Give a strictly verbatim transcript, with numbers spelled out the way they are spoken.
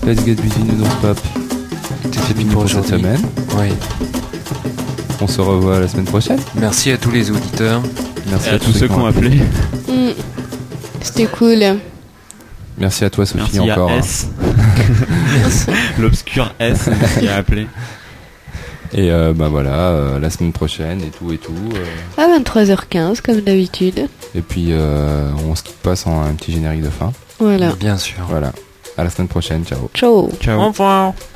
Let's Get Busy Nous Don't Pop. C'est fini pour cette semaine. Oui. On se revoit la semaine prochaine. Merci à tous les auditeurs. Merci à, à tous ceux qui ont appelé. Mmh. C'était cool. Merci à toi, Sophie, Merci encore. À S. L'obscur S qui a appelé. Et euh, bah voilà, euh, la semaine prochaine et tout et tout. Euh... À vingt-trois heures quinze, comme d'habitude. Et puis euh, on se quitte pas sans un petit générique de fin. Voilà. Bien sûr. Voilà. À la semaine prochaine. Ciao. Ciao. Ciao. Au revoir.